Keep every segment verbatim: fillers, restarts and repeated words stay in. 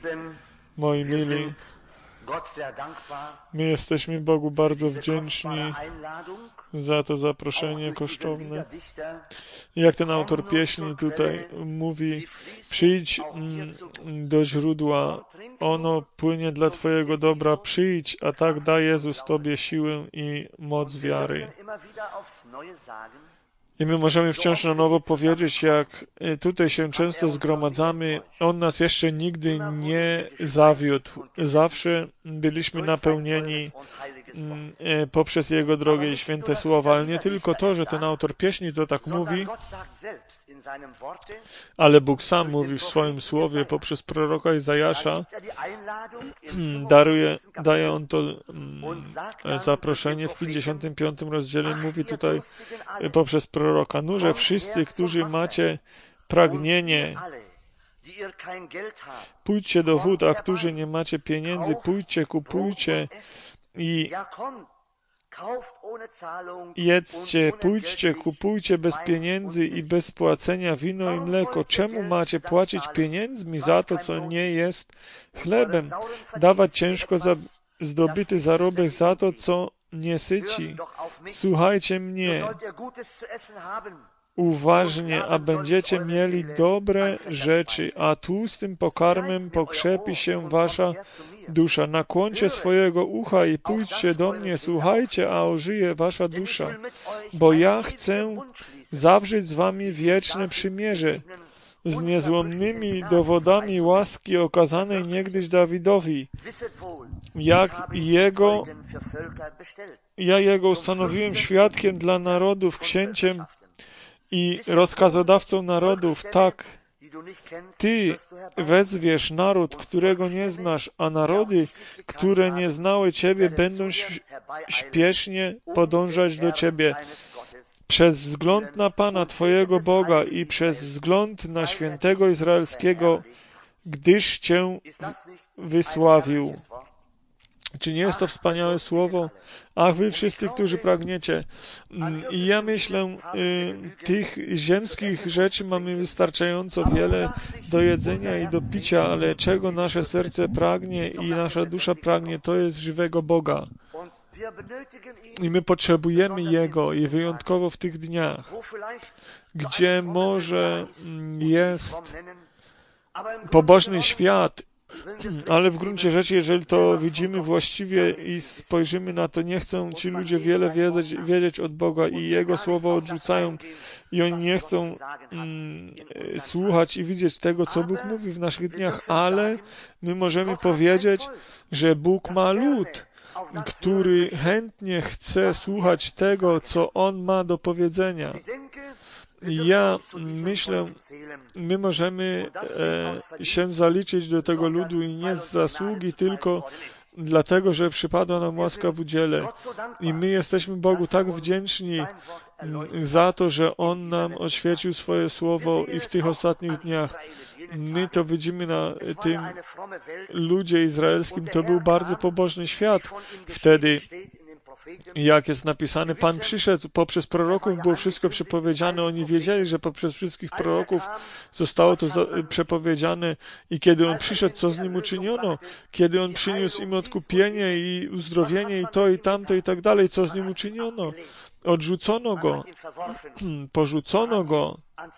Moi mili, my jesteśmy Bogu bardzo wdzięczni za to zaproszenie kosztowne. Jak ten autor pieśni tutaj mówi, przyjdź do źródła, ono płynie dla Twojego dobra, przyjdź, a tak da Jezus Tobie siłę i moc wiary. I my możemy wciąż na nowo powiedzieć, jak tutaj się często zgromadzamy, On nas jeszcze nigdy nie zawiódł. Zawsze byliśmy napełnieni poprzez Jego drogie i święte słowa, ale nie tylko to, że ten autor pieśni to tak mówi, ale Bóg sam mówi w swoim słowie poprzez proroka Izajasza, daruje, daje On to zaproszenie w pięćdziesiątym piątym rozdziale, mówi tutaj poprzez proroka, no, że wszyscy, którzy macie pragnienie, pójdźcie do wód, a którzy nie macie pieniędzy, pójdźcie, kupujcie i jedzcie, pójdźcie, kupujcie bez pieniędzy i bez płacenia wino i mleko. Czemu macie płacić pieniędzmi za to, co nie jest chlebem? Dawać ciężko za zdobyty zarobek za to, co nie syci. Słuchajcie mnie uważnie, a będziecie mieli dobre rzeczy, a tłustym pokarmem pokrzepi się wasza dusza. Nakłoncie swojego ucha i pójdźcie do mnie, słuchajcie, a ożyje wasza dusza, bo ja chcę zawrzeć z wami wieczne przymierze, z niezłomnymi dowodami łaski okazanej niegdyś Dawidowi, jak jego, ja jego ustanowiłem świadkiem dla narodów, księciem i rozkazodawcą narodów, tak, Ty wezwiesz naród, którego nie znasz, a narody, które nie znały Ciebie, będą śpiesznie podążać do Ciebie. Przez wzgląd na Pana Twojego Boga i przez wzgląd na Świętego Izraelskiego, gdyż Cię wysławił. Czy nie jest to wspaniałe słowo? Ach, wy wszyscy, którzy pragniecie. I ja myślę, y, tych ziemskich rzeczy mamy wystarczająco wiele do jedzenia i do picia, ale czego nasze serce pragnie i nasza dusza pragnie, to jest żywego Boga. I my potrzebujemy Jego i wyjątkowo w tych dniach, gdzie może jest pobożny świat, ale w gruncie rzeczy, jeżeli to widzimy właściwie i spojrzymy na to, nie chcą ci ludzie wiele wiedzieć, wiedzieć od Boga i Jego słowo odrzucają i oni nie chcą mm, słuchać i widzieć tego, co Bóg mówi w naszych dniach, ale my możemy powiedzieć, że Bóg ma lud, który chętnie chce słuchać tego, co On ma do powiedzenia. Ja myślę, my możemy e, się zaliczyć do tego ludu i nie z zasługi, tylko dlatego, że przypadła nam łaska w udziele. I my jesteśmy Bogu tak wdzięczni za to, że On nam oświecił swoje słowo i w tych ostatnich dniach. My to widzimy na tym ludzie izraelskim. To był bardzo pobożny świat wtedy. Jak jest napisane, Pan przyszedł, poprzez proroków było wszystko przepowiedziane, oni wiedzieli, że poprzez wszystkich proroków zostało to za, przepowiedziane i kiedy On przyszedł, co z Nim uczyniono? Kiedy On przyniósł im odkupienie i uzdrowienie i to i tamto i tak dalej, co z Nim uczyniono? Odrzucono Go, porzucono Go,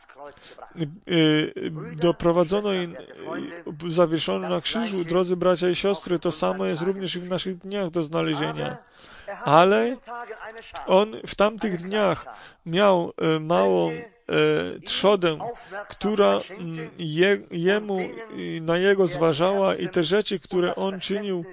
doprowadzono i zawieszono na krzyżu. Drodzy bracia i siostry, to samo jest również i w naszych dniach do znalezienia. Ale On w tamtych dniach miał małą trzodę, która je, jemu, na jego zważała i te rzeczy, które on czynił,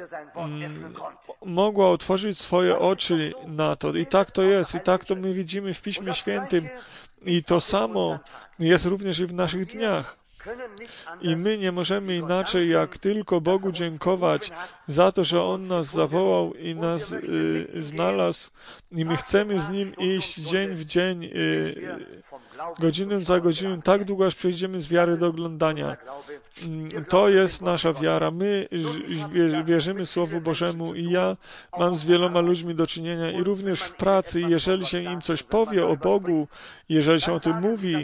mogła otworzyć swoje oczy na to. I tak to jest, i tak to my widzimy w Piśmie Świętym. I to samo jest również i w naszych dniach. I my nie możemy inaczej, jak tylko Bogu dziękować za to, że On nas zawołał i nas y, znalazł i my chcemy z Nim iść dzień w dzień, y, godzinę za godziną, tak długo, aż przejdziemy z wiary do oglądania. To jest nasza wiara. My wierzymy Słowu Bożemu i ja mam z wieloma ludźmi do czynienia i również w pracy, jeżeli się im coś powie o Bogu, jeżeli się o tym mówi,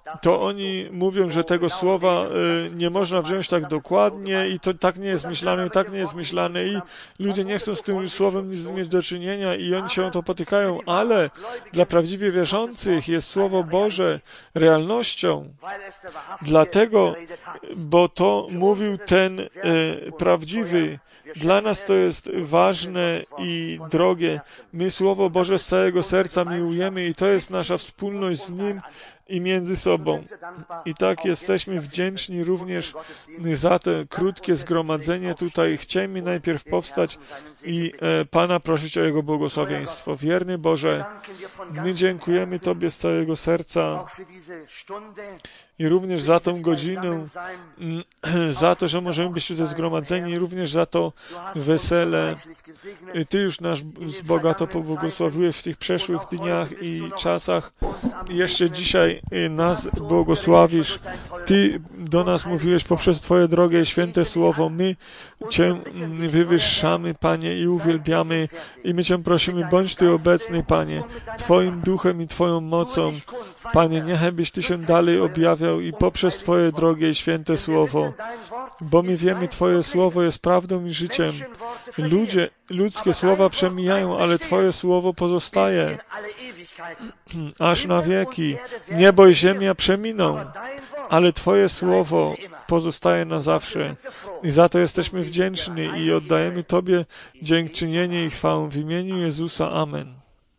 to oni mówią, że tego słowa y, nie można wziąć tak dokładnie i to tak nie jest myślane, i tak nie jest myślane i ludzie nie chcą z tym słowem nic mieć do czynienia i oni się o to potykają, ale dla prawdziwie wierzących jest Słowo Boże realnością. Dlatego, bo to mówił ten y, prawdziwy. Dla nas to jest ważne i drogie. My Słowo Boże z całego serca miłujemy i to jest nasza wspólność z Nim i między sobą. I tak jesteśmy wdzięczni również za to krótkie zgromadzenie tutaj. Chciejmy najpierw powstać i e, Pana prosić o Jego błogosławieństwo. Wierny Boże, my dziękujemy Tobie z całego serca i również za tą godzinę, za to, że możemy być tutaj zgromadzeni, i również za to wesele. Ty już nas bogato pobłogosławiłeś w tych przeszłych dniach i czasach. I jeszcze dzisiaj nas błogosławisz. Ty do nas mówiłeś poprzez Twoje drogie i święte słowo. My Cię wywyższamy, Panie, i uwielbiamy. I my Cię prosimy, bądź Ty obecny, Panie, Twoim duchem i Twoją mocą. Panie, niechaj byś Ty się dalej objawiał i poprzez Twoje drogie i święte słowo. Bo my wiemy, Twoje słowo jest prawdą i życiem. Ludzie, ludzkie słowa przemijają, ale Twoje słowo pozostaje aż na wieki. Niebo i ziemia przeminą, ale Twoje słowo pozostaje na zawsze. I za to jesteśmy wdzięczni i oddajemy Tobie dziękczynienie i chwałę w imieniu Jezusa. Amen.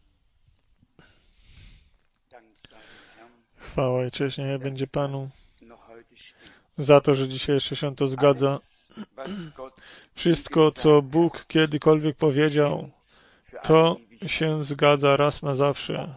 Chwała i cześć niech będzie Panu za to, że dzisiaj jeszcze się to zgadza. Wszystko, co Bóg kiedykolwiek powiedział, to się zgadza raz na zawsze.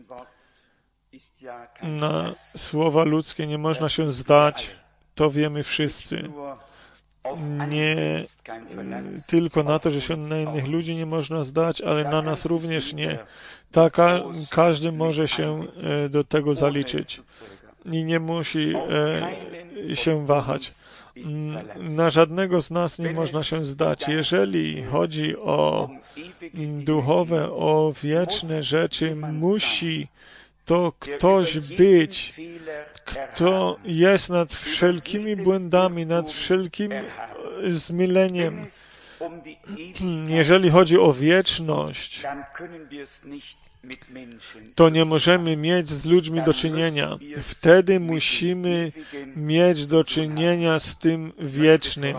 Na słowa ludzkie nie można się zdać, to wiemy wszyscy. Nie tylko na to, że się na innych ludzi nie można zdać, ale na nas również nie. Tak, każdy może się do tego zaliczyć i nie musi się wahać. Na żadnego z nas nie można się zdać. Jeżeli chodzi o duchowe, o wieczne rzeczy, musi to ktoś być, kto jest nad wszelkimi błędami, nad wszelkim zmyleniem. Jeżeli chodzi o wieczność, to nie możemy mieć z ludźmi do czynienia. Wtedy musimy mieć do czynienia z tym wiecznym.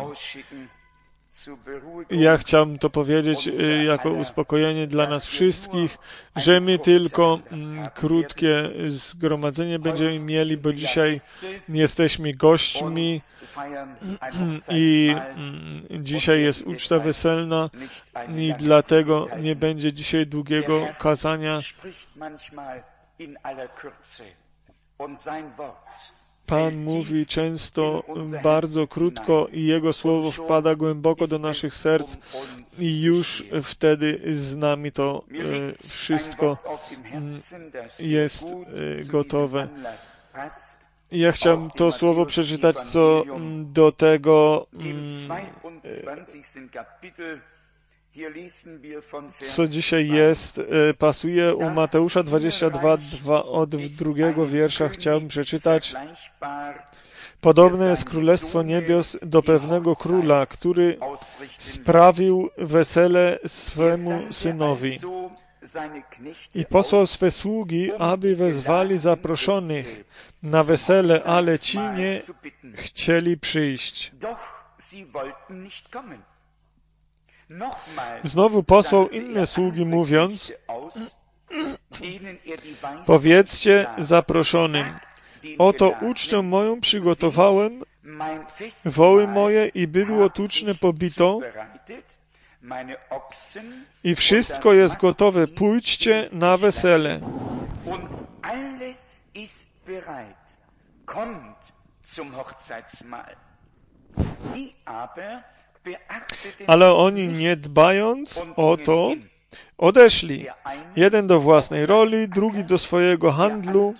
Ja chciałbym to powiedzieć jako uspokojenie dla nas wszystkich, że my tylko krótkie zgromadzenie będziemy mieli, bo dzisiaj jesteśmy gośćmi i dzisiaj jest uczta weselna i dlatego nie będzie dzisiaj długiego kazania. Pan mówi często bardzo krótko i Jego słowo wpada głęboko do naszych serc i już wtedy z nami to wszystko jest gotowe. Ja chciałem to słowo przeczytać, co do tego, co dzisiaj jest, pasuje u Mateusza dwadzieścia dwa, dwa od drugiego wiersza. Chciałbym przeczytać. Podobne jest Królestwo Niebios do pewnego króla, który sprawił wesele swemu synowi i posłał swe sługi, aby wezwali zaproszonych na wesele, ale ci nie chcieli przyjść. Znowu posłał inne sługi, mówiąc: powiedzcie zaproszonym, oto ucztę moją przygotowałem, woły moje i bydło tuczne pobito i wszystko jest gotowe, pójdźcie na wesele. Ale oni, nie dbając o to, odeszli. Jeden do własnej roli, drugi do swojego handlu,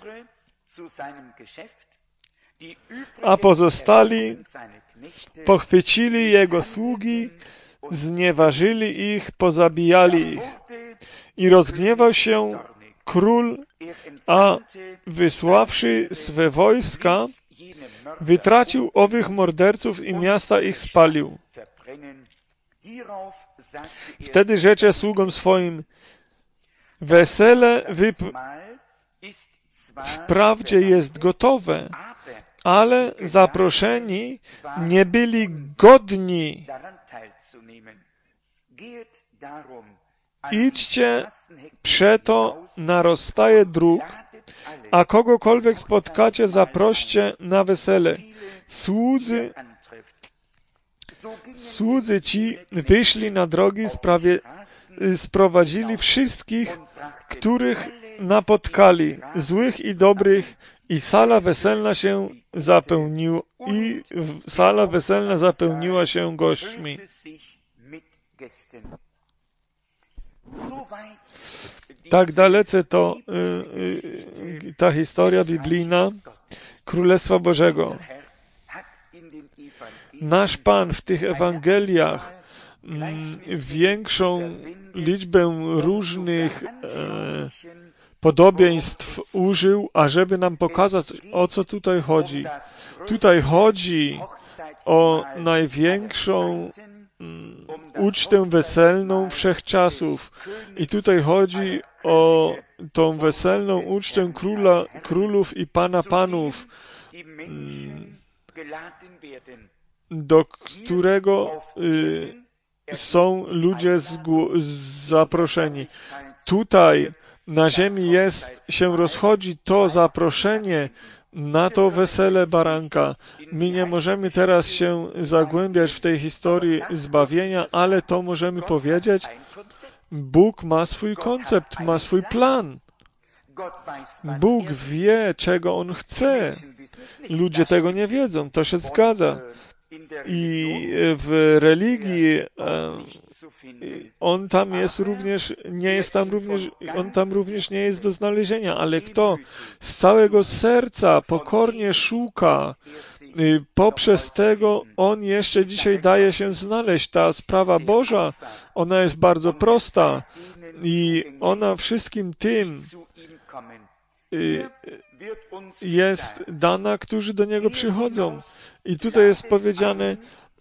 a pozostali pochwycili jego sługi, znieważyli ich, pozabijali ich. I rozgniewał się król, a wysławszy swe wojska, wytracił owych morderców i miasta ich spalił. Wtedy rzecze sługom swoim, wesele wyp- wprawdzie jest gotowe, ale zaproszeni nie byli godni. Idźcie przeto na rozstaje dróg, a kogokolwiek spotkacie, zaproście na wesele. Słudzy, słudzy ci wyszli na drogi, sprawie, sprowadzili wszystkich, których napotkali, złych i dobrych, i sala weselna się zapełniła, i sala weselna zapełniła się gośćmi. Tak dalece to y, y, ta historia biblijna Królestwa Bożego. Nasz Pan w tych Ewangeliach mm, większą liczbę różnych e, podobieństw użył, ażeby nam pokazać, o co tutaj chodzi. Tutaj chodzi o największą mm, ucztę weselną wszechczasów. I tutaj chodzi o tą weselną ucztę króla, królów i pana panów, mm, do którego y, są ludzie zgło- zaproszeni. Tutaj na ziemi jest, się rozchodzi to zaproszenie na to wesele baranka. My nie możemy teraz się zagłębiać w tej historii zbawienia, ale to możemy powiedzieć, Bóg ma swój koncept, ma swój plan. Bóg wie, czego On chce. Ludzie tego nie wiedzą, to się zgadza. I w religii on tam jest również, nie jest tam również, on tam również nie jest do znalezienia, ale kto z całego serca pokornie szuka, poprzez tego on jeszcze dzisiaj daje się znaleźć. Ta sprawa Boża, ona jest bardzo prosta i ona wszystkim tym jest dana, którzy do Niego przychodzą. I tutaj jest powiedziane,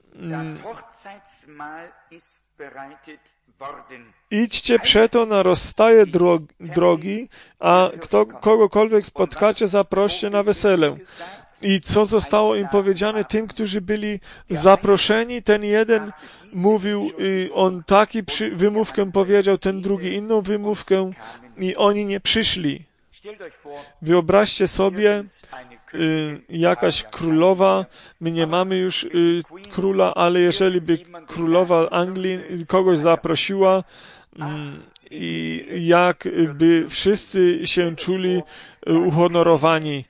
idźcie przeto na rozstaje drogi, a kto, kogokolwiek spotkacie, zaproście na wesele. I co zostało im powiedziane tym, którzy byli zaproszeni? Ten jeden mówił, on taki przy, wymówkę powiedział, ten drugi inną wymówkę i oni nie przyszli. Wyobraźcie sobie, y, jakaś królowa, my nie mamy już y, króla, ale jeżeli by królowa Anglii kogoś zaprosiła y, i jakby wszyscy się czuli y, uhonorowani.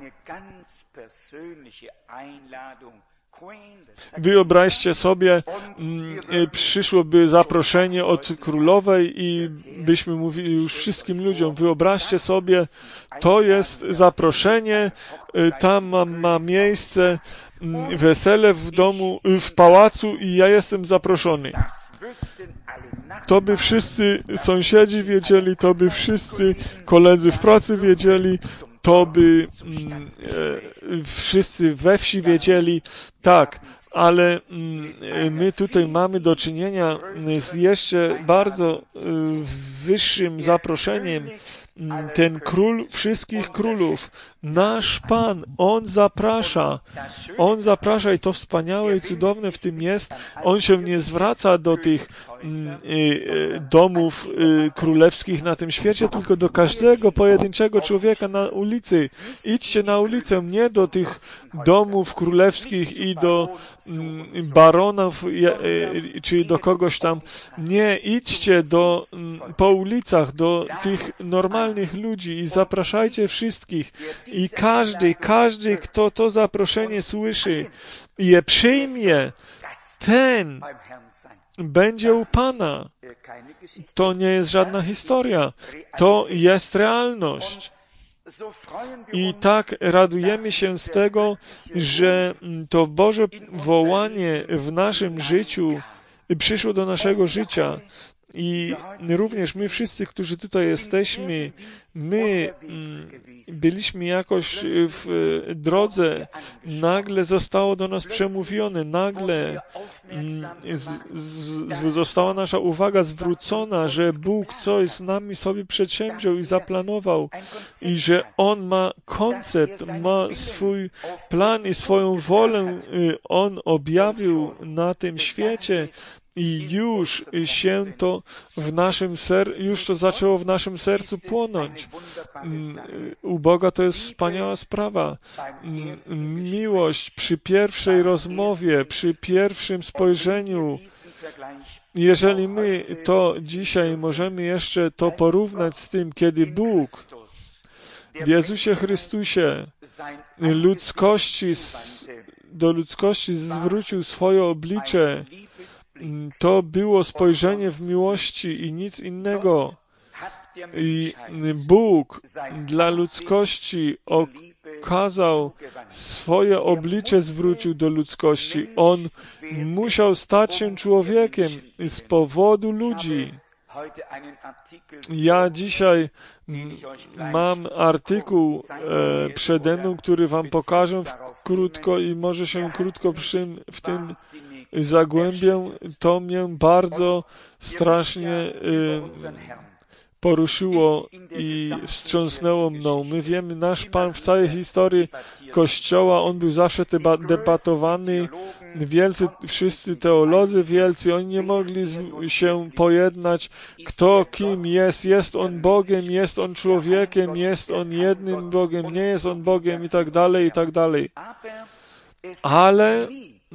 Wyobraźcie sobie, przyszłoby zaproszenie od królowej i byśmy mówili już wszystkim ludziom, wyobraźcie sobie, to jest zaproszenie, tam ma, ma miejsce wesele w domu, w pałacu i ja jestem zaproszony. To by wszyscy sąsiedzi wiedzieli, to by wszyscy koledzy w pracy wiedzieli, to by mm, e, wszyscy we wsi wiedzieli, tak, ale mm, my tutaj mamy do czynienia z jeszcze bardzo y, wyższym zaproszeniem. Ten król wszystkich królów, nasz Pan, On zaprasza. On zaprasza i to wspaniałe i cudowne w tym jest, On się nie zwraca do tych mm, y, domów y, królewskich na tym świecie, tylko do każdego pojedynczego człowieka na ulicy. Idźcie na ulicę, nie do tych domów królewskich i do mm, baronów, y, czy do kogoś tam. Nie, idźcie do, mm, po ulicach, do tych normalnych ludzi i zapraszajcie wszystkich. I każdy, każdy, kto to zaproszenie słyszy i je przyjmie, ten będzie u Pana. To nie jest żadna historia. To jest realność. I tak radujemy się z tego, że to Boże wołanie w naszym życiu przyszło do naszego życia. I również my wszyscy, którzy tutaj jesteśmy, my byliśmy jakoś w drodze, nagle zostało do nas przemówione, nagle z, z, została nasza uwaga zwrócona, że Bóg coś z nami sobie przedsięwziął i zaplanował i że On ma koncept, ma swój plan i swoją wolę On objawił na tym świecie. I już się to w naszym ser, już to zaczęło w naszym sercu płonąć. U Boga to jest wspaniała sprawa. Miłość przy pierwszej rozmowie, przy pierwszym spojrzeniu. Jeżeli my to dzisiaj możemy jeszcze to porównać z tym, kiedy Bóg w Jezusie Chrystusie ludzkości, do ludzkości zwrócił swoje oblicze, to było spojrzenie w miłości i nic innego. I Bóg dla ludzkości okazał swoje oblicze, zwrócił do ludzkości. On musiał stać się człowiekiem z powodu ludzi. Ja dzisiaj mam artykuł e, przede mną, który wam pokażę w, krótko i może się krótko przy, w tym zagłębię. To mnie bardzo strasznie e, poruszyło i wstrząsnęło mną. My wiemy, nasz Pan w całej historii Kościoła, on był zawsze debatowany. Wielcy, wszyscy teolodzy wielcy, oni nie mogli się pojednać, kto kim jest. Jest on Bogiem, jest on człowiekiem, jest on jednym Bogiem, nie jest on Bogiem i tak dalej, i tak dalej. Ale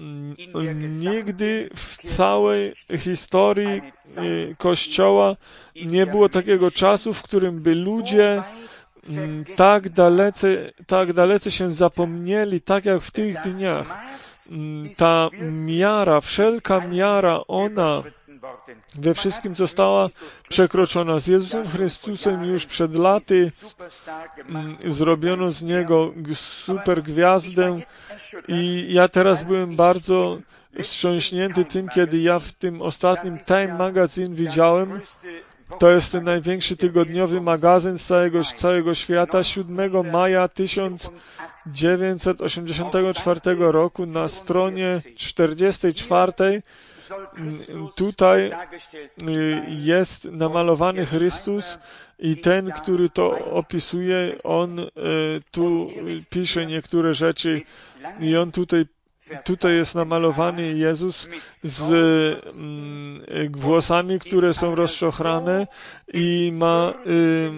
nigdy w całej historii Kościoła nie było takiego czasu, w którym by ludzie tak dalece, tak dalece się zapomnieli, tak jak w tych dniach. Ta miara, wszelka miara, ona we wszystkim została przekroczona. Z Jezusem Chrystusem już przed laty zrobiono z Niego super gwiazdę i ja teraz byłem bardzo wstrząśnięty tym, kiedy ja w tym ostatnim Time Magazine widziałem, to jest ten największy tygodniowy magazyn z całego, całego świata, siódmego maja tysiąc dziewięćset osiemdziesiątego czwartego roku na stronie czterdziestej czwartej tutaj jest namalowany Chrystus i ten, który to opisuje, on tu pisze niektóre rzeczy i on tutaj Tutaj jest namalowany Jezus z mm, włosami, które są rozczochrane i ma y,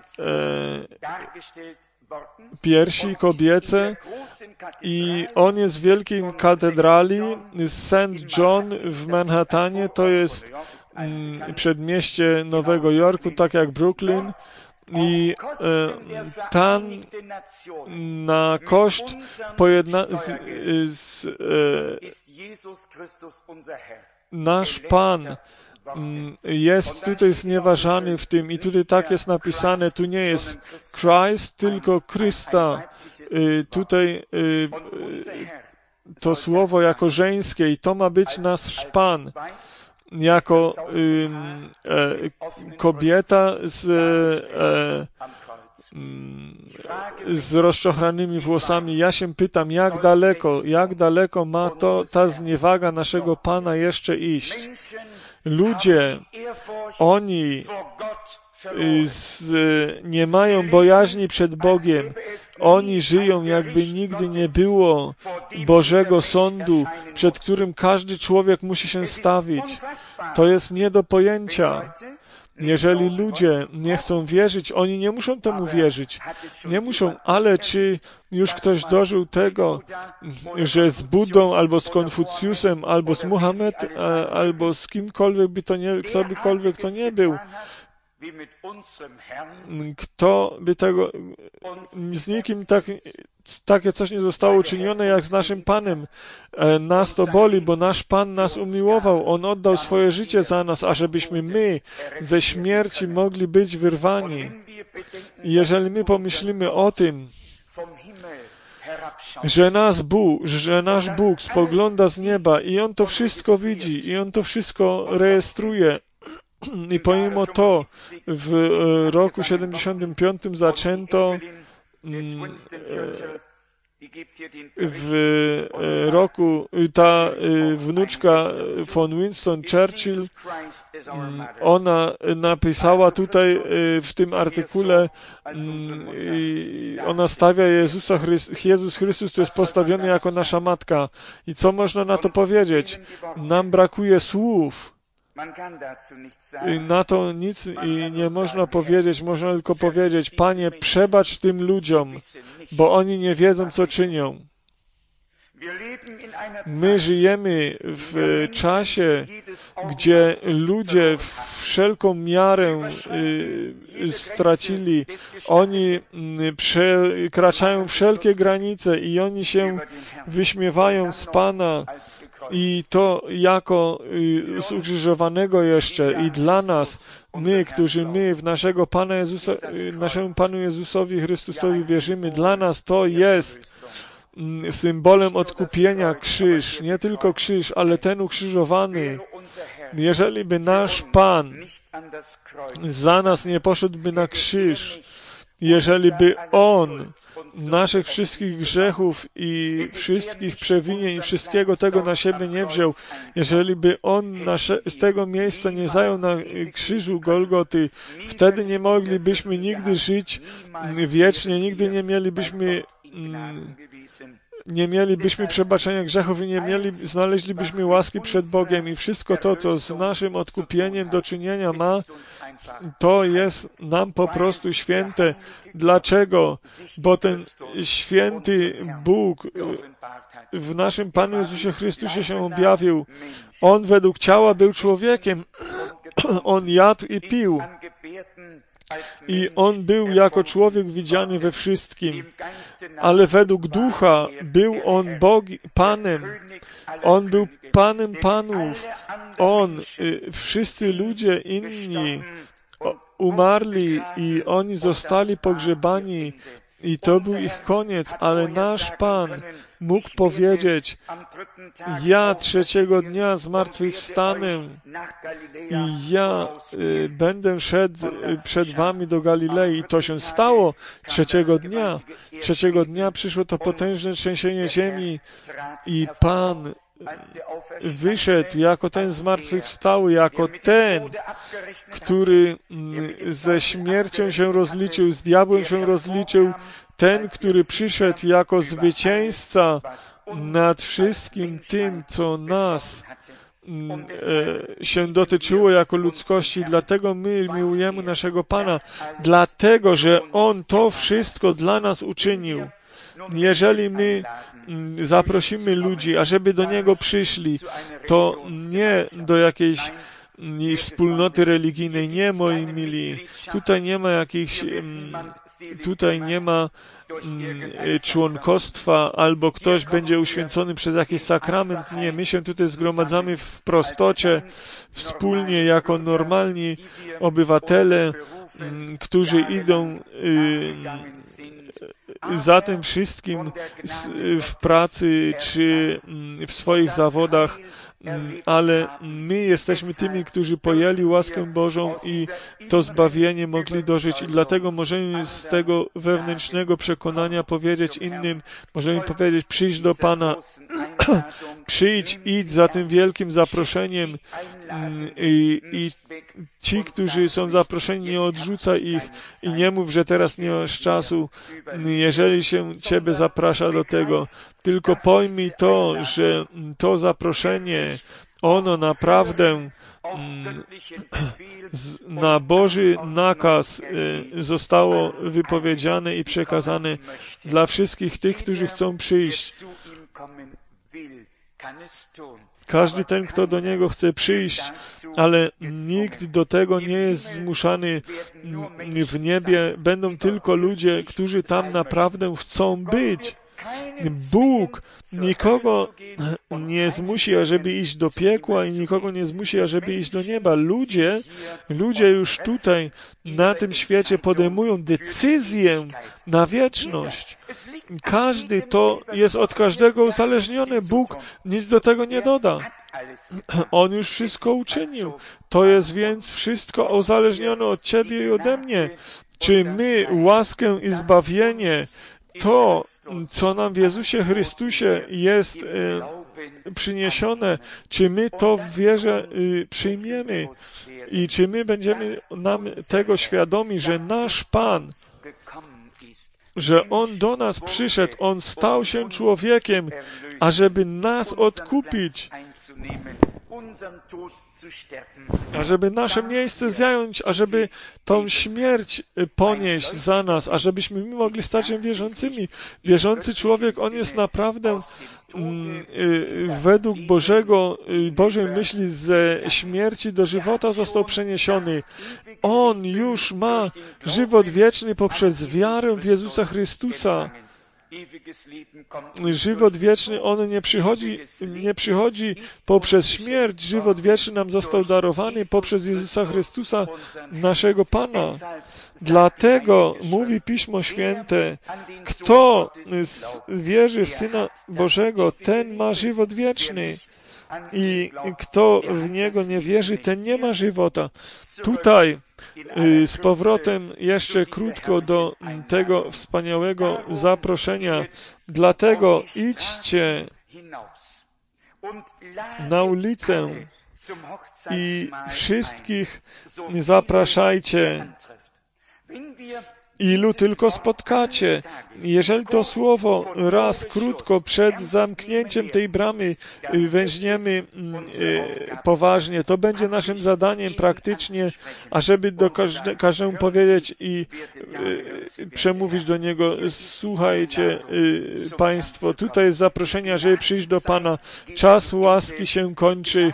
e, piersi kobiece i on jest w wielkiej katedrali Saint John w Manhattanie, to jest mm, przedmieście Nowego Jorku, tak jak Brooklyn. I e, tam na koszt pojedna, z, z, e, nasz Pan jest tutaj znieważany w tym i tutaj tak jest napisane, tu nie jest Christ, tylko Chrysta. E, tutaj e, to słowo jako żeńskie i to ma być nasz Pan. Jako y, e, kobieta z, e, z rozczochranymi włosami. Ja się pytam, jak daleko, jak daleko ma to ta zniewaga naszego Pana jeszcze iść. Ludzie, oni z, nie mają bojaźni przed Bogiem. Oni żyją, jakby nigdy nie było Bożego sądu, przed którym każdy człowiek musi się stawić. To jest nie do pojęcia. Jeżeli ludzie nie chcą wierzyć, oni nie muszą temu wierzyć. Nie muszą, ale czy już ktoś dożył tego, że z Buddą, albo z Konfucjusem, albo z Muhammad, albo z kimkolwiek by to nie, kto bykolwiek to nie był, kto by tego, z nikim tak, takie coś nie zostało uczynione jak z naszym Panem. Nas to boli, bo nasz Pan nas umiłował. On oddał swoje życie za nas, ażebyśmy my ze śmierci mogli być wyrwani. I jeżeli my pomyślimy o tym, że nas Bóg, że nasz Bóg spogląda z nieba i On to wszystko widzi i On to wszystko rejestruje, I pomimo to w roku siedemdziesiątym piątym zaczęto w roku ta wnuczka von Winston Churchill, ona napisała tutaj w tym artykule, ona stawia Jezusa Chryst, Jezus Chrystus to jest postawiony jako nasza matka. I co można na to powiedzieć? Nam brakuje słów. Na to nic i nie można powiedzieć, można tylko powiedzieć: Panie, przebacz tym ludziom, bo oni nie wiedzą, co czynią. My żyjemy w czasie, gdzie ludzie wszelką miarę y, stracili. Oni przekraczają wszelkie granice i oni się wyśmiewają z Pana. I to jako y, ukrzyżowanego jeszcze i dla nas, my, którzy my w naszego Pana Jezusa, y, naszemu Panu Jezusowi Chrystusowi wierzymy, dla nas to jest y, symbolem odkupienia krzyż, nie tylko krzyż, ale ten ukrzyżowany. Jeżeli by nasz Pan za nas nie poszedłby na krzyż, jeżeli by On naszych wszystkich grzechów i wszystkich przewinień i wszystkiego tego na siebie nie wziął, jeżeli by On nasze, z tego miejsca nie zajął na krzyżu Golgoty, wtedy nie moglibyśmy nigdy żyć wiecznie, nigdy nie mielibyśmy nie mielibyśmy przebaczenia grzechów i nie mieli, znaleźlibyśmy łaski przed Bogiem i wszystko to, co z naszym odkupieniem do czynienia ma, to jest nam po prostu święte. Dlaczego? Bo ten święty Bóg w naszym Panu Jezusie Chrystusie się objawił. On według ciała był człowiekiem. On jadł i pił. I On był jako człowiek widziany we wszystkim, ale według ducha był On Bogi, Panem. On był Panem Panów. On, y, wszyscy ludzie inni o, umarli i oni zostali pogrzebani i to był ich koniec, ale nasz Pan mógł powiedzieć: ja trzeciego dnia zmartwychwstanę i ja y, będę szedł y, przed wami do Galilei. I to się stało trzeciego dnia. Trzeciego dnia przyszło to potężne trzęsienie ziemi i Pan wyszedł jako ten zmartwychwstały, jako ten, który ze śmiercią się rozliczył, z diabłem się rozliczył, ten, który przyszedł jako zwycięzca nad wszystkim tym, co nas e, się dotyczyło jako ludzkości. Dlatego my miłujemy naszego Pana, dlatego, że On to wszystko dla nas uczynił. Jeżeli my zaprosimy ludzi, ażeby do Niego przyszli, to nie do jakiejś wspólnoty religijnej, nie, moi mili. Tutaj nie ma jakichś, tutaj nie ma członkostwa, albo ktoś będzie uświęcony przez jakiś sakrament. Nie, my się tutaj zgromadzamy w prostocie, wspólnie, jako normalni obywatele, którzy idą za tym wszystkim w pracy czy w swoich zawodach, ale my jesteśmy tymi, którzy pojęli łaskę Bożą i to zbawienie mogli dożyć. I dlatego możemy z tego wewnętrznego przekonania powiedzieć innym, możemy powiedzieć: przyjdź do Pana, przyjdź, idź za tym wielkim zaproszeniem i, i ci, którzy są zaproszeni, nie odrzucaj ich i nie mów, że teraz nie masz czasu, jeżeli się Ciebie zaprasza do tego. Tylko pojmij to, że to zaproszenie, ono naprawdę na Boży nakaz zostało wypowiedziane i przekazane dla wszystkich tych, którzy chcą przyjść. Każdy ten, kto do Niego chce przyjść, ale nikt do tego nie jest zmuszany w niebie. Będą tylko ludzie, którzy tam naprawdę chcą być. Bóg nikogo nie zmusi, ażeby iść do piekła i nikogo nie zmusi, ażeby iść do nieba. Ludzie, ludzie już tutaj, na tym świecie podejmują decyzję na wieczność. Każdy to jest od każdego uzależniony. Bóg nic do tego nie doda. On już wszystko uczynił. To jest więc wszystko uzależnione od Ciebie i ode mnie. Czy my łaskę i zbawienie, to, co nam w Jezusie Chrystusie jest e, przyniesione, czy my to w wierze e, przyjmiemy i czy my będziemy nam tego świadomi, że nasz Pan, że On do nas przyszedł, On stał się człowiekiem, ażeby nas odkupić, ażeby nasze miejsce zająć, ażeby tą śmierć ponieść za nas, ażebyśmy my mogli stać się wierzącymi. Wierzący człowiek, on jest naprawdę mm, y, według Bożego, y, Bożej myśli ze śmierci do żywota został przeniesiony. On już ma żywot wieczny poprzez wiarę w Jezusa Chrystusa. Żywot wieczny, on nie przychodzi, nie przychodzi poprzez śmierć. Żywot wieczny nam został darowany poprzez Jezusa Chrystusa, naszego Pana. Dlatego mówi Pismo Święte, kto wierzy w Syna Bożego, ten ma żywot wieczny. I kto w Niego nie wierzy, ten nie ma żywota. Tutaj z powrotem jeszcze krótko do tego wspaniałego zaproszenia. Dlatego idźcie na ulicę i wszystkich zapraszajcie. Ilu tylko spotkacie. Jeżeli to słowo raz krótko przed zamknięciem tej bramy weźmiemy poważnie, to będzie naszym zadaniem praktycznie, ażeby do każde, każdemu powiedzieć i przemówić do niego: słuchajcie Państwo, tutaj jest zaproszenie, żeby przyjść do Pana. Czas łaski się kończy.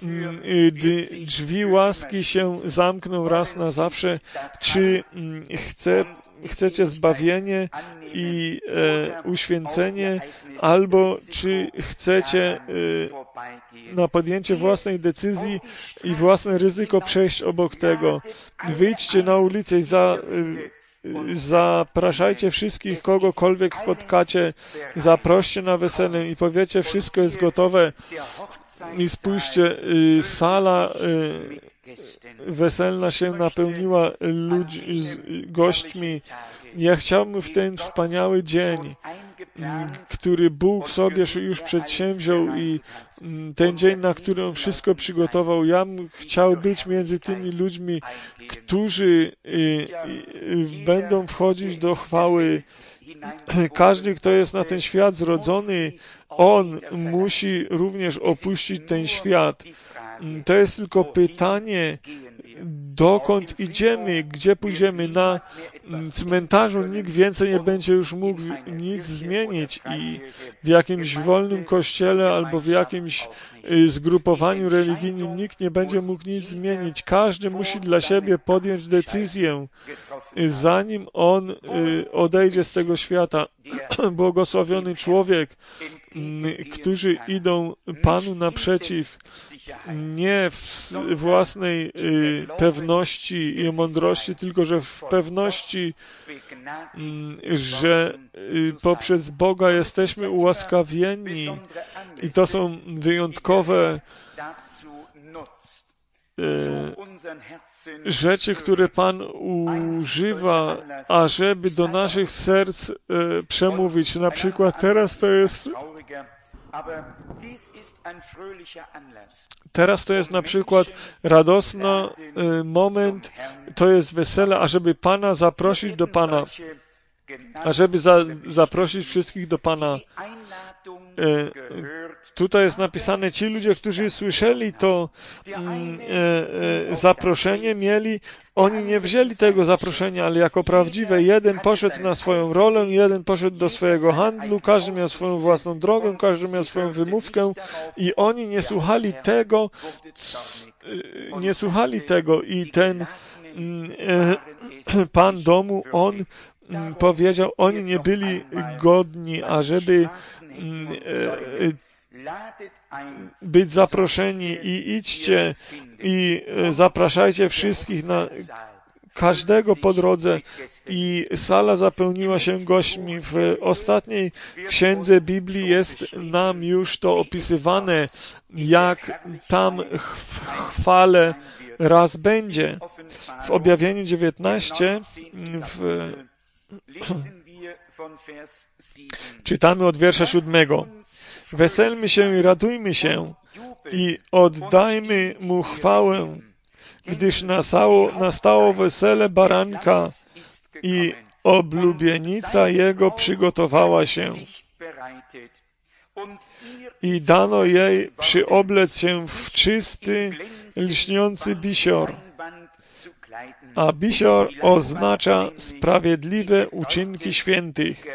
Drzwi łaski się zamkną raz na zawsze. Czy chce, chcecie zbawienie i e, uświęcenie, albo czy chcecie e, na podjęcie własnej decyzji i własne ryzyko przejść obok tego? Wyjdźcie na ulicę i za, e, zapraszajcie wszystkich, kogokolwiek spotkacie, zaproście na wesele i powiecie: wszystko jest gotowe. I spójrzcie, y, sala y, weselna się napełniła ludźmi, z gośćmi. Ja chciałbym w ten wspaniały dzień, który Bóg sobie już przedsięwziął i ten dzień, na który On wszystko przygotował, ja bym chciał być między tymi ludźmi, którzy y, y, będą wchodzić do chwały. Każdy, kto jest na ten świat zrodzony, on musi również opuścić ten świat. To jest tylko pytanie, dokąd idziemy, gdzie pójdziemy. Na cmentarzu nikt więcej nie będzie już mógł nic zmienić i w jakimś wolnym kościele albo w jakimś zgrupowaniu religijnym nikt nie będzie mógł nic zmienić. Każdy musi dla siebie podjąć decyzję, zanim on odejdzie z tego świata. Błogosławiony człowiek, którzy idą Panu naprzeciw, nie w własnej y, pewności i mądrości, tylko że w pewności, y, że y, poprzez Boga jesteśmy ułaskawieni i to są wyjątkowe y, rzeczy, które Pan używa, ażeby do naszych serc e, przemówić. Na przykład teraz to jest teraz to jest na przykład radosny e, moment, to jest wesele, ażeby Pana zaprosić do Pana, ażeby za, zaprosić wszystkich do Pana. E, tutaj jest napisane, ci ludzie, którzy słyszeli to mm, e, e, zaproszenie, mieli, oni nie wzięli tego zaproszenia, ale jako prawdziwe. Jeden poszedł na swoją rolę, jeden poszedł do swojego handlu, każdy miał swoją własną drogę, każdy miał swoją wymówkę i oni nie słuchali tego, c, nie słuchali tego i ten mm, e, pan domu, on powiedział, oni nie byli godni, ażeby być zaproszeni i idźcie i zapraszajcie wszystkich na każdego po drodze i sala zapełniła się gośćmi. W ostatniej księdze Biblii jest nam już to opisywane, jak tam w chwale raz będzie. W Objawieniu dziewiętnaście w czytamy od wiersza siódmego. Weselmy się i radujmy się i oddajmy Mu chwałę, gdyż nastało, nastało wesele baranka i oblubienica Jego przygotowała się. I dano jej przyoblec się w czysty, lśniący bisior. A bisior oznacza sprawiedliwe uczynki świętych.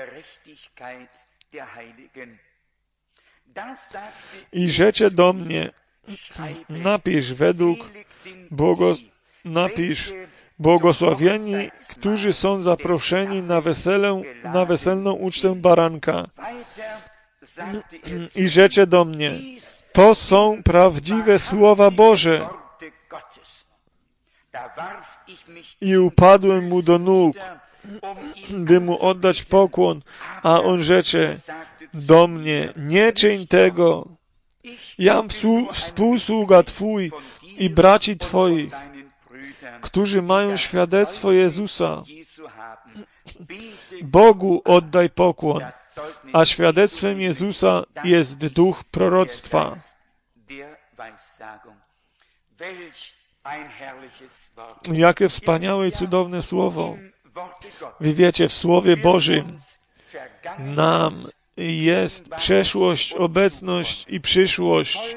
I rzecze do mnie, napisz według błogos... napisz błogosławieni, którzy są zaproszeni na weselę, na weselną ucztę baranka. I rzecze do mnie, to są prawdziwe słowa Boże. I upadłem mu do nóg, by mu oddać pokłon, a on rzecze do mnie, nie czyń tego. Jam współsługa Twój i braci Twoich, którzy mają świadectwo Jezusa. Bogu oddaj pokłon, a świadectwem Jezusa jest duch proroctwa. Jakie wspaniałe i cudowne słowo. Wy wiecie, w Słowie Bożym nam jest przeszłość, obecność i przyszłość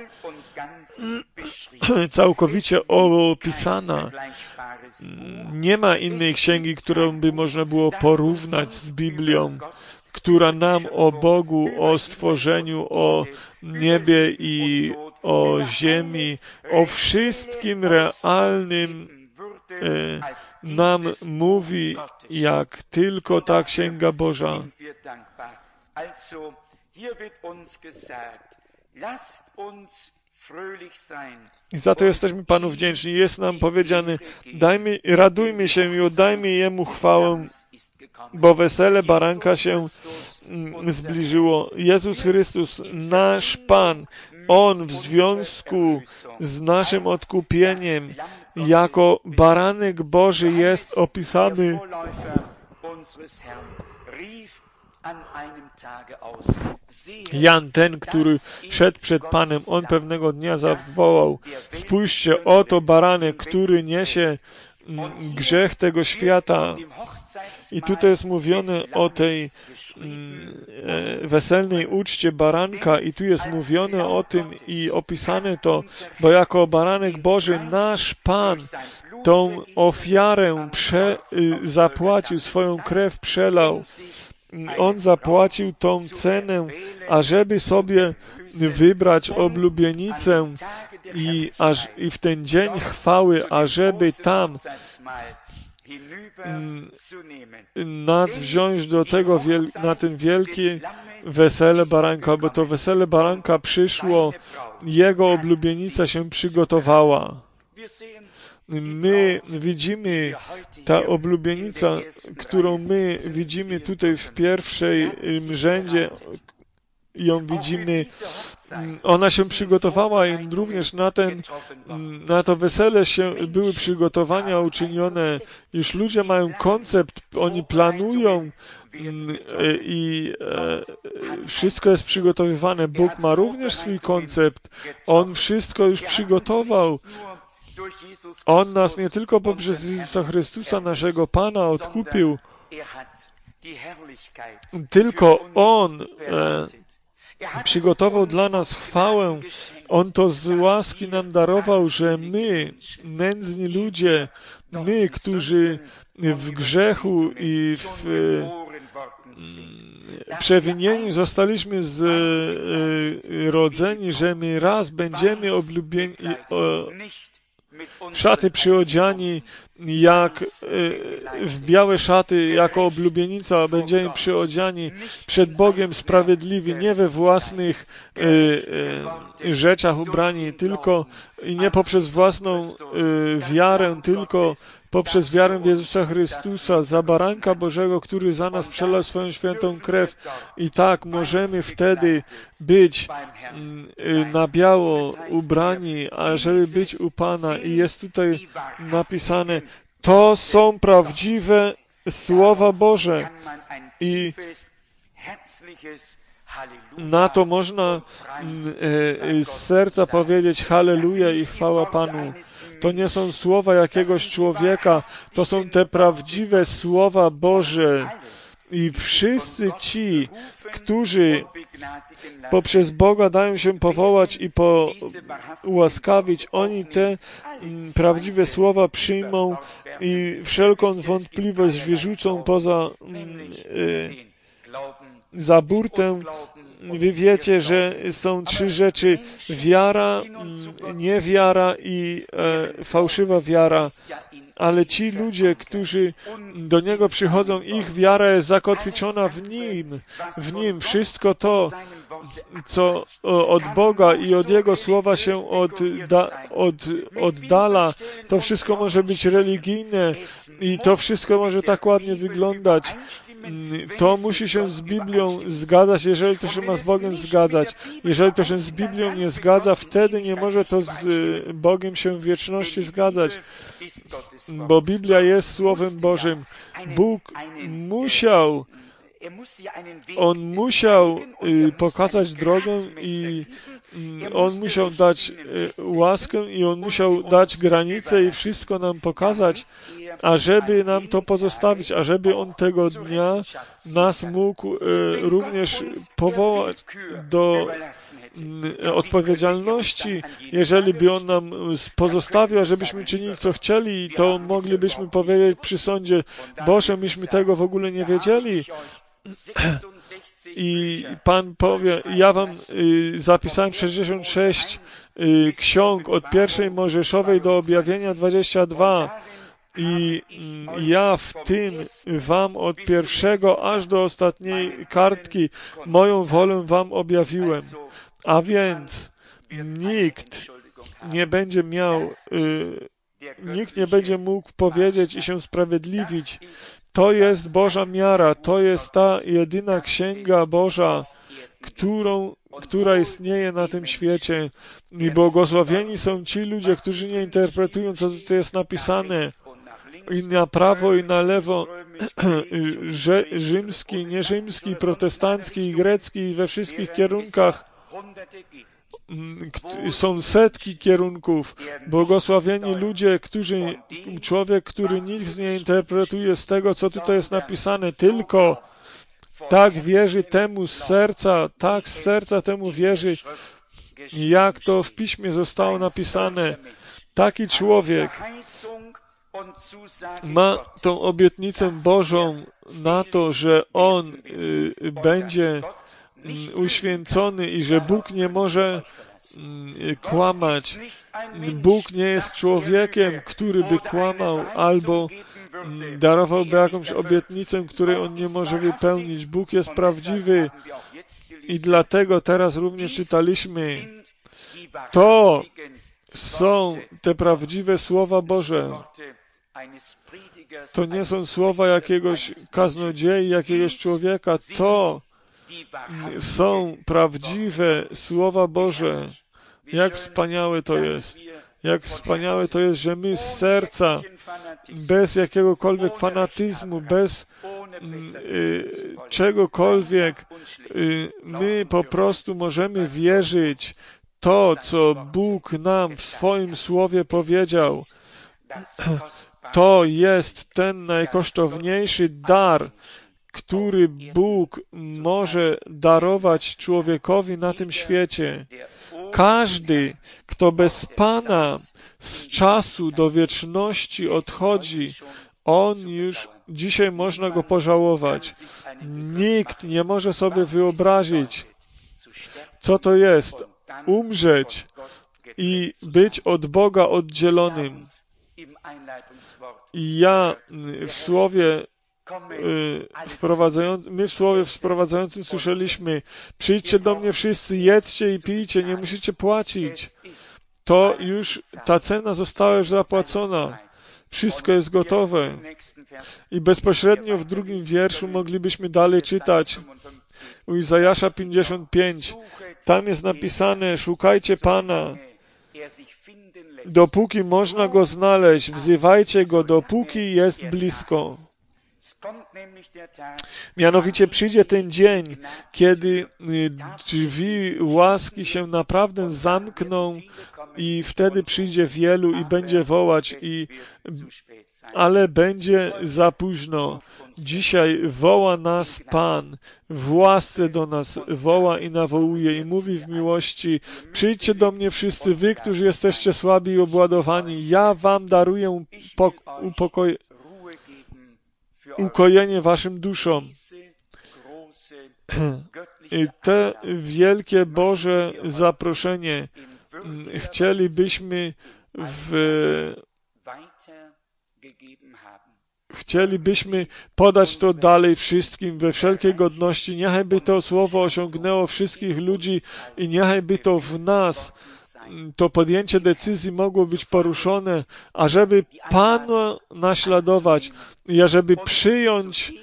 całkowicie opisana. Nie ma innej księgi, którą by można było porównać z Biblią, która nam o Bogu, o stworzeniu, o niebie i o ziemi, o wszystkim realnym e, nam mówi, jak tylko ta Księga Boża. I za to jesteśmy Panu wdzięczni. Jest nam powiedziane, dajmy, radujmy się i oddajmy Jemu chwałę, bo wesele baranka się zbliżyło. Jezus Chrystus, nasz Pan, On w związku z naszym odkupieniem jako baranek Boży jest opisany Jan, ten, który szedł przed Panem, on pewnego dnia zawołał, spójrzcie, oto baranek, który niesie grzech tego świata. I tutaj jest mówione o tej weselnej uczcie baranka i tu jest mówione o tym i opisane to, bo jako baranek Boży nasz Pan tą ofiarę prze, zapłacił, swoją krew przelał. On zapłacił tą cenę, ażeby sobie wybrać oblubienicę i, aż, i w ten dzień chwały, ażeby tam nas wziąć do tego, na ten wielkie wesele baranka, bo to wesele baranka przyszło, jego oblubienica się przygotowała. My widzimy, ta oblubienica, którą my widzimy tutaj w pierwszej rzędzie, ją widzimy, ona się przygotowała i również na, ten, na to wesele się były przygotowania uczynione. Już ludzie mają koncept, oni planują i wszystko jest przygotowywane. Bóg ma również swój koncept. On wszystko już przygotował. On nas nie tylko poprzez Jezusa Chrystusa, naszego Pana, odkupił, tylko On e, przygotował dla nas chwałę. On to z łaski nam darował, że my, nędzni ludzie, my, którzy w grzechu i w e, przewinieniu zostaliśmy zrodzeni, że my raz będziemy oblubieni, w szaty przyodziani, jak w białe szaty, jako oblubienica będziemy przyodziani przed Bogiem sprawiedliwi, nie we własnych rzeczach ubrani, tylko i nie poprzez własną wiarę, tylko poprzez wiarę w Jezusa Chrystusa, za Baranka Bożego, który za nas przelał swoją świętą krew. I tak możemy wtedy być na biało ubrani, ażeby być u Pana. I jest tutaj napisane, to są prawdziwe słowa Boże. I na to można z serca powiedzieć halleluja i chwała Panu. To nie są słowa jakiegoś człowieka, to są te prawdziwe słowa Boże. I wszyscy ci, którzy poprzez Boga dają się powołać i po ułaskawić, oni te m, prawdziwe słowa przyjmą i wszelką wątpliwość wyrzucą poza m, y, za burtę. Wy wiecie, że są trzy rzeczy: wiara, niewiara i e, fałszywa wiara. Ale ci ludzie, którzy do Niego przychodzą, ich wiara jest zakotwiczona w Nim. W Nim wszystko to, co od Boga i od Jego Słowa się odda, od, oddala, to wszystko może być religijne i to wszystko może tak ładnie wyglądać. To musi się z Biblią zgadzać, jeżeli to się ma z Bogiem zgadzać. Jeżeli to się z Biblią nie zgadza, wtedy nie może to z Bogiem się w wieczności zgadzać, bo Biblia jest Słowem Bożym. Bóg musiał, On musiał pokazać drogę i On musiał dać łaskę i On musiał dać granice i wszystko nam pokazać, ażeby nam to pozostawić, ażeby On tego dnia nas mógł również powołać do odpowiedzialności. Jeżeli by On nam pozostawił, ażebyśmy czynili, co chcieli, to moglibyśmy powiedzieć przy sądzie, Boże, myśmy tego w ogóle nie wiedzieli. I Pan powie, ja wam y, zapisałem sześćdziesiąt sześć y, ksiąg od pierwszej Mojżeszowej do objawienia dwadzieścia dwa i y, ja w tym wam od pierwszego aż do ostatniej kartki moją wolę wam objawiłem. A więc nikt nie będzie miał, y, nikt nie będzie mógł powiedzieć i się sprawiedliwić. To jest Boża miara, to jest ta jedyna Księga Boża, którą, która istnieje na tym świecie. I błogosławieni są ci ludzie, którzy nie interpretują, co tutaj jest napisane. I na prawo, i na lewo, że, rzymski, nierzymski, protestancki i grecki, i we wszystkich kierunkach. Są setki kierunków. Błogosławieni ludzie, którzy, człowiek, który nic nie interpretuje z tego, co tutaj jest napisane, tylko tak wierzy temu z serca, tak z serca temu wierzy, jak to w Piśmie zostało napisane. Taki człowiek ma tą obietnicę Bożą na to, że on y, będzie uświęcony i że Bóg nie może kłamać. Bóg nie jest człowiekiem, który by kłamał albo darowałby jakąś obietnicę, której On nie może wypełnić. Bóg jest prawdziwy i dlatego teraz również czytaliśmy, to są te prawdziwe słowa Boże. To nie są słowa jakiegoś kaznodziei, jakiegoś człowieka. To są prawdziwe słowa Boże. Jak wspaniałe to jest. Jak wspaniałe to jest, że my z serca, bez jakiegokolwiek fanatyzmu, bez y, czegokolwiek, y, my po prostu możemy wierzyć to, co Bóg nam w swoim Słowie powiedział. To jest ten najkosztowniejszy dar, który Bóg może darować człowiekowi na tym świecie. Każdy, kto bez Pana z czasu do wieczności odchodzi, on już dzisiaj można go pożałować. Nikt nie może sobie wyobrazić, co to jest umrzeć i być od Boga oddzielonym. I ja w słowie Wprowadzając, my w słowie wprowadzającym słyszeliśmy: przyjdźcie do mnie wszyscy, jedzcie i pijcie, nie musicie płacić. To już, ta cena została już zapłacona. Wszystko jest gotowe. I bezpośrednio w drugim wierszu moglibyśmy dalej czytać u Izajasza pięćdziesiąt pięć. Tam jest napisane: szukajcie Pana, dopóki można Go znaleźć, wzywajcie Go, dopóki jest blisko. Mianowicie przyjdzie ten dzień, kiedy drzwi łaski się naprawdę zamkną i wtedy przyjdzie wielu i będzie wołać, i, ale będzie za późno. Dzisiaj woła nas Pan, w łasce do nas woła i nawołuje i mówi w miłości: przyjdźcie do mnie wszyscy wy, którzy jesteście słabi i obładowani, ja wam daruję upokoj ukojenie waszym duszom. I te wielkie Boże zaproszenie chcielibyśmy w Chcielibyśmy podać to dalej wszystkim we wszelkiej godności. Niechaj by to słowo osiągnęło wszystkich ludzi i niechaj by to w nas, to podjęcie decyzji mogło być poruszone, ażeby Pana naśladować i ażeby przyjąć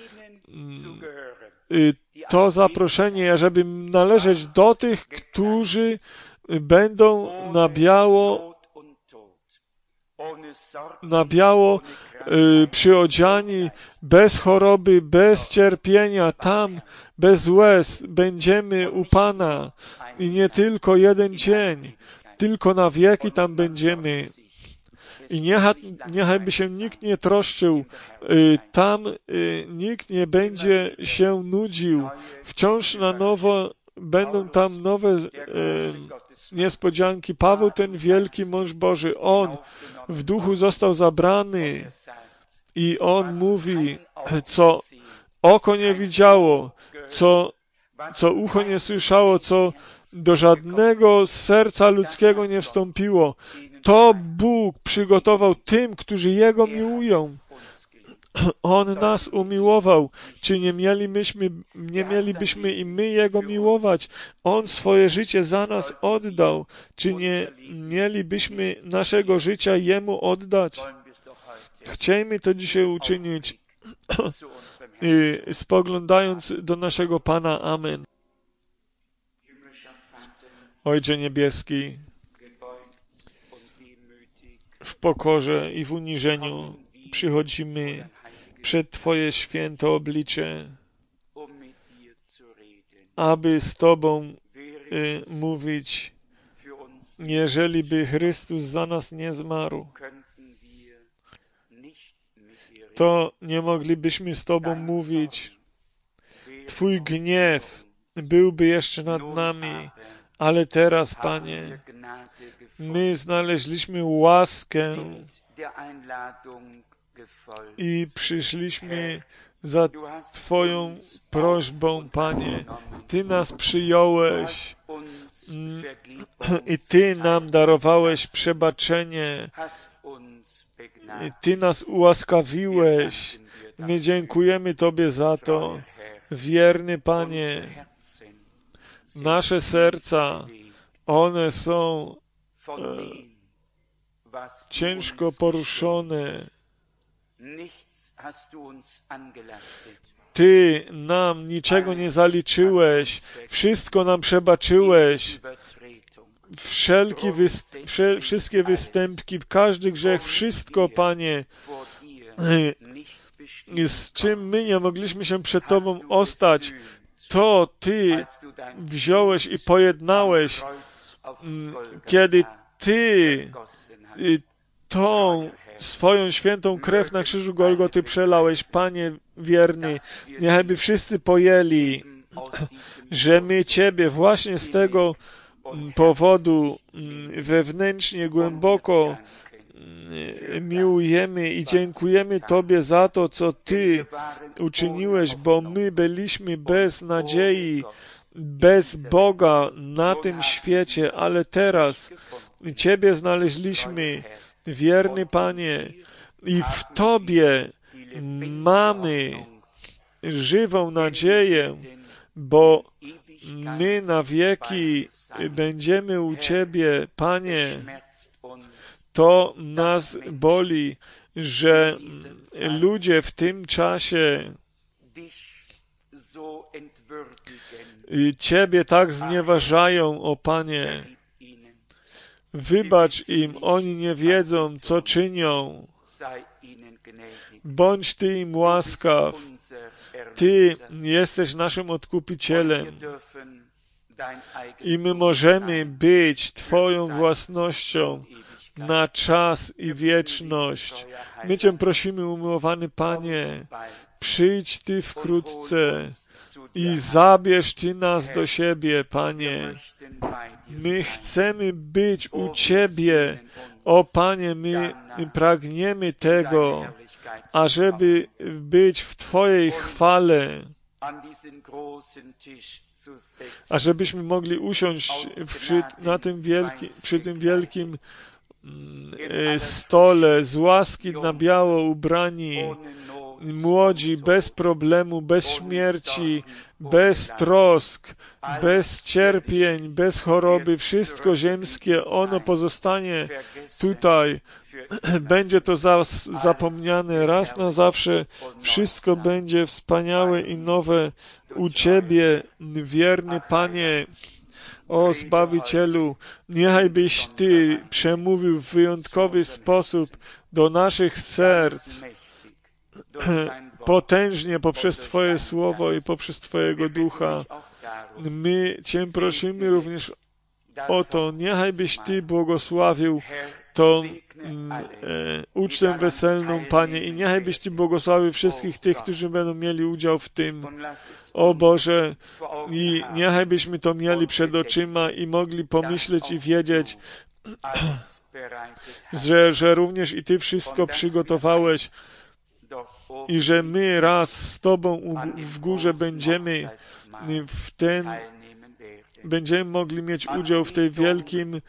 to zaproszenie, ażeby należeć do tych, którzy będą na biało na biało y, przyodziani, bez choroby, bez cierpienia, tam, bez łez, będziemy u Pana i nie tylko jeden dzień, tylko na wieki tam będziemy. I niechaj, niechaj by się nikt nie troszczył, y, tam y, nikt nie będzie się nudził, wciąż na nowo będą tam nowe y, niespodzianki. Paweł, ten wielki mąż Boży, on w duchu został zabrany i on mówi, co oko nie widziało, co, co ucho nie słyszało, co do żadnego serca ludzkiego nie wstąpiło. To Bóg przygotował tym, którzy Jego miłują. On nas umiłował. Czy nie mielibyśmy, nie mielibyśmy i my Jego miłować? On swoje życie za nas oddał. Czy nie mielibyśmy naszego życia Jemu oddać? Chciejmy to dzisiaj uczynić, spoglądając do naszego Pana. Amen. Ojcze Niebieski, w pokorze i w uniżeniu przychodzimy przed Twoje święte oblicze, aby z Tobą y, mówić. Jeżeli by Chrystus za nas nie zmarł, to nie moglibyśmy z Tobą mówić. Twój gniew byłby jeszcze nad nami, ale teraz, Panie, my znaleźliśmy łaskę i przyszliśmy za Twoją prośbą, Panie. Ty nas przyjąłeś i Ty nam darowałeś przebaczenie. I Ty nas ułaskawiłeś. My dziękujemy Tobie za to. Wierny Panie, nasze serca, one są e, ciężko poruszone. Ty nam niczego nie zaliczyłeś, wszystko nam przebaczyłeś, wszelki wyst wszel wszystkie występki, każdy grzech, wszystko, Panie, z czym my nie mogliśmy się przed Tobą ostać, to Ty wziąłeś i pojednałeś, kiedy Ty tą swoją świętą krew na krzyżu Golgoty przelałeś. Panie wierny, niechby wszyscy pojęli, że my Ciebie właśnie z tego powodu wewnętrznie, głęboko miłujemy i dziękujemy Tobie za to, co Ty uczyniłeś, bo my byliśmy bez nadziei, bez Boga na tym świecie, ale teraz Ciebie znaleźliśmy, wierny Panie, i w Tobie mamy żywą nadzieję, bo my na wieki będziemy u Ciebie, Panie. to nas boli, że ludzie w tym czasie Ciebie tak znieważają, o Panie. Wybacz im, oni nie wiedzą, co czynią. Bądź Ty im łaskaw. Ty jesteś naszym Odkupicielem i my możemy być Twoją własnością na czas i wieczność. My Cię prosimy, umiłowany Panie, przyjdź Ty wkrótce i zabierz Ty nas do siebie, Panie. My chcemy być u Ciebie, o Panie, my pragniemy tego, ażeby być w Twojej chwale, ażebyśmy mogli usiąść przy, na tym wielki, przy tym wielkim stole, z łaski na biało ubrani, młodzi, bez problemu, bez śmierci, bez trosk, bez cierpień, bez choroby, wszystko ziemskie, ono pozostanie tutaj. Będzie to zapomniane raz na zawsze. Wszystko będzie wspaniałe i nowe u Ciebie, wierny Panie. O Zbawicielu, niechajbyś Ty przemówił w wyjątkowy sposób do naszych serc, potężnie poprzez Twoje Słowo i poprzez Twojego Ducha. My Cię prosimy również o to, niechajbyś Ty błogosławił tą e, ucztę weselną, Panie, i niechajbyś Ty błogosławił wszystkich tych, którzy będą mieli udział w tym. O Boże, i niechajbyśmy to mieli przed oczyma i mogli pomyśleć i wiedzieć, że, że również i Ty wszystko przygotowałeś i że my raz z Tobą u, w górze będziemy w ten, będziemy mogli mieć udział w tej wielkim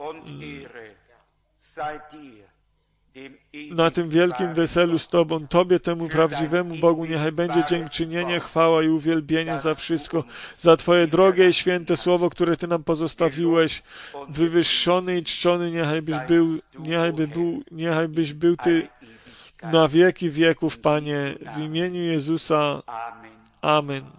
na tym wielkim weselu z Tobą. Tobie, temu prawdziwemu Bogu, niechaj będzie dziękczynienie, chwała i uwielbienie za wszystko, za Twoje drogie i święte słowo, które Ty nam pozostawiłeś, wywyższony i czczony, niechaj byś był, niechaj by był, niechaj byś był Ty na wieki wieków, Panie, w imieniu Jezusa. Amen.